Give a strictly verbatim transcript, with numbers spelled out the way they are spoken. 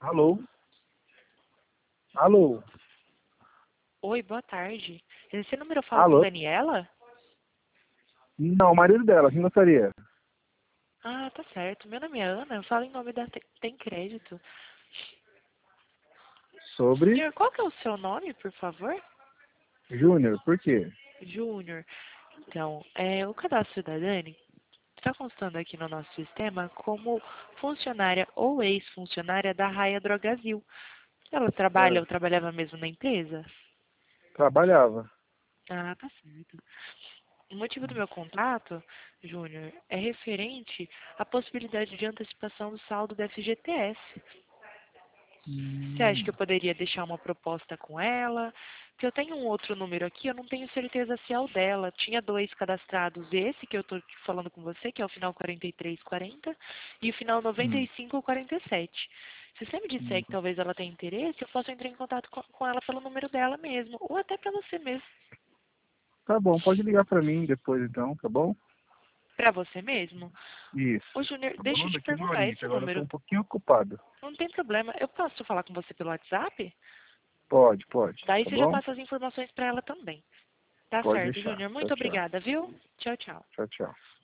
Alô? Alô? Oi, boa tarde. Esse número eu falo com Alô? Daniela? Não, o marido dela, quem gostaria? Ah, tá certo. Meu nome é Ana, eu falo em nome da Te- Tem Crédito. Sobre Senhor, qual que é o seu nome, por favor? Júnior, por quê? Júnior. Então, é, o cadastro da Dani está constando aqui no nosso sistema como funcionária ou ex-funcionária da Raia Drogazil. Ela trabalha É, ou trabalhava mesmo na empresa? trabalhava. Ah, tá certo. O motivo do meu contato, Júnior, é referente à possibilidade de antecipação do saldo da F G T S. Você acha que eu Hum, poderia deixar uma proposta com ela? Que eu tenho um outro número aqui, eu não tenho certeza se é o dela. Tinha dois cadastrados, esse que eu estou falando com você, que é o final quarenta e três quarenta, e o final noventa hum, e cinco quarenta e sete. Se você me disser hum. que talvez ela tenha interesse, eu posso entrar em contato com com ela pelo número dela mesmo, ou até para você mesmo. Tá bom, pode ligar pra mim depois então, tá bom? Para você mesmo? Isso. Ô, Júnior, Tá deixa bom? eu te Daqui uma perguntar horinha, que esse agora eu tô número. um pouquinho ocupado. Não tem problema. Eu posso falar com você pelo WhatsApp? Pode, pode, Daí tá você já bom? passa as informações para ela também. Tá Pode certo, deixar. Júnior. Tchau, Muito tchau. obrigada, viu? Tchau, tchau. Tchau, tchau.